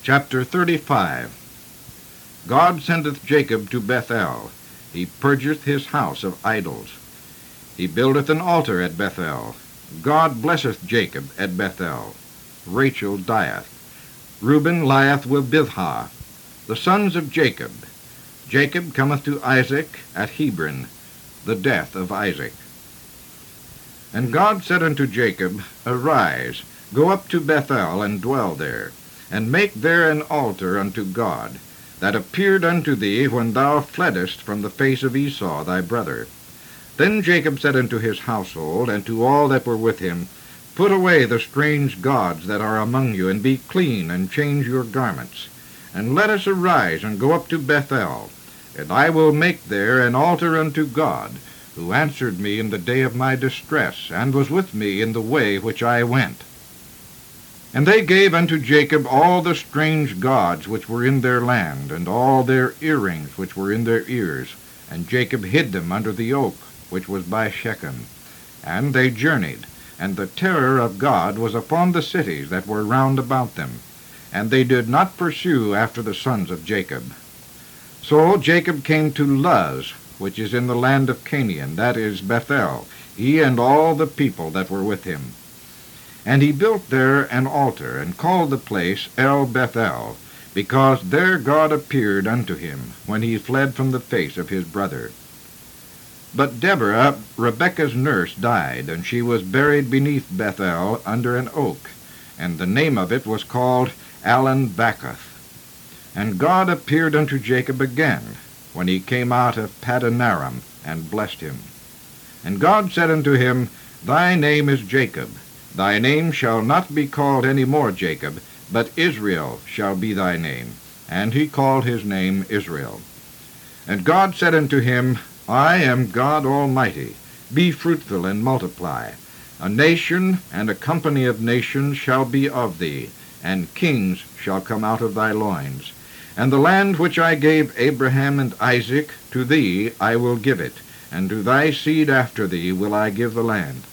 Chapter 35. God sendeth Jacob to Bethel. He purgeth his house of idols. He buildeth an altar at Bethel. God blesseth Jacob at Bethel. Rachel dieth. Reuben lieth with Bilhah. The sons of Jacob. Jacob cometh to Isaac at Hebron. The death of Isaac. And God said unto Jacob, Arise, go up to Bethel, and dwell there, and make there an altar unto God, that appeared unto thee when thou fleddest from the face of Esau thy brother. Then Jacob said unto his household, and to all that were with him, Put away the strange gods that are among you, and be clean, and change your garments. And let us arise, and go up to Bethel, and I will make there an altar unto God, who answered me in the day of my distress, and was with me in the way which I went. And they gave unto Jacob all the strange gods which were in their land, and all their earrings which were in their ears, and Jacob hid them under the oak which was by Shechem. And they journeyed, and the terror of God was upon the cities that were round about them, and they did not pursue after the sons of Jacob. So Jacob came to Luz, which is in the land of Canaan, that is Bethel, he and all the people that were with him. And he built there an altar, and called the place El Bethel, because there God appeared unto him, when he fled from the face of his brother. But Deborah, Rebekah's nurse, died, and she was buried beneath Bethel under an oak, and the name of it was called Allon-Bacuth. And God appeared unto Jacob again, when he came out of Padanaram, and blessed him. And God said unto him, Thy name is Jacob. Thy name shall not be called any more Jacob, but Israel shall be thy name. And he called his name Israel. And God said unto him, I am God Almighty. Be fruitful and multiply. A nation and a company of nations shall be of thee, and kings shall come out of thy loins. And the land which I gave Abraham and Isaac, to thee I will give it, and to thy seed after thee will I give the land.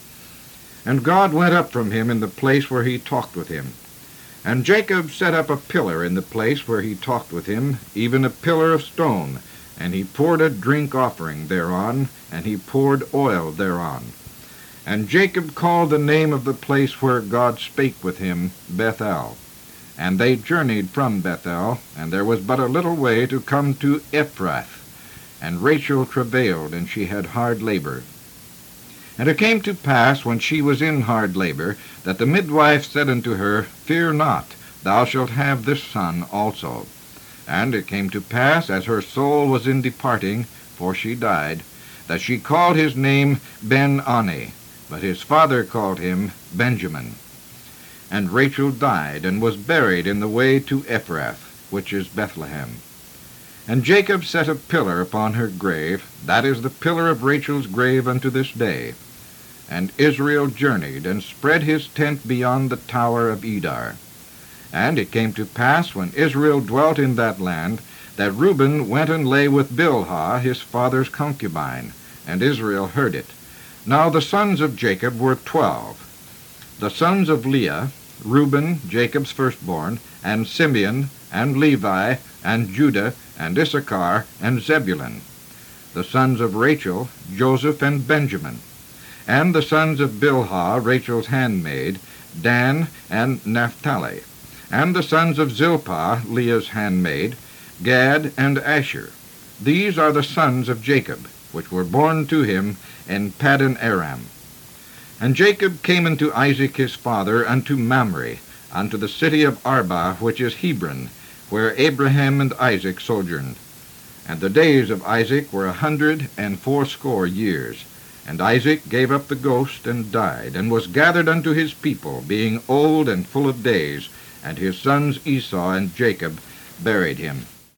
And God went up from him in the place where he talked with him. And Jacob set up a pillar in the place where he talked with him, even a pillar of stone, and he poured a drink offering thereon, and he poured oil thereon. And Jacob called the name of the place where God spake with him, Bethel. And they journeyed from Bethel, and there was but a little way to come to Ephrath. And Rachel travailed, and she had hard labor. And it came to pass, when she was in hard labor, that the midwife said unto her, Fear not, thou shalt have this son also. And it came to pass, as her soul was in departing, for she died, that she called his name Ben-Ani, but his father called him Benjamin. And Rachel died, and was buried in the way to Ephrath, which is Bethlehem. And Jacob set a pillar upon her grave, that is the pillar of Rachel's grave unto this day. And Israel journeyed, and spread his tent beyond the tower of Edar. And it came to pass, when Israel dwelt in that land, that Reuben went and lay with Bilhah his father's concubine, and Israel heard it. Now the sons of Jacob were 12. The sons of Leah, Reuben, Jacob's firstborn, and Simeon, and Levi, and Judah, and Issachar, and Zebulun. The sons of Rachel, Joseph and Benjamin. And the sons of Bilhah, Rachel's handmaid, Dan and Naphtali. And the sons of Zilpah, Leah's handmaid, Gad and Asher. These are the sons of Jacob, which were born to him in Paddan Aram. And Jacob came unto Isaac his father unto Mamre, unto the city of Arba, which is Hebron, where Abraham and Isaac sojourned. And the days of Isaac were 180 years. And Isaac gave up the ghost, and died, and was gathered unto his people, being old and full of days, and his sons Esau and Jacob buried him.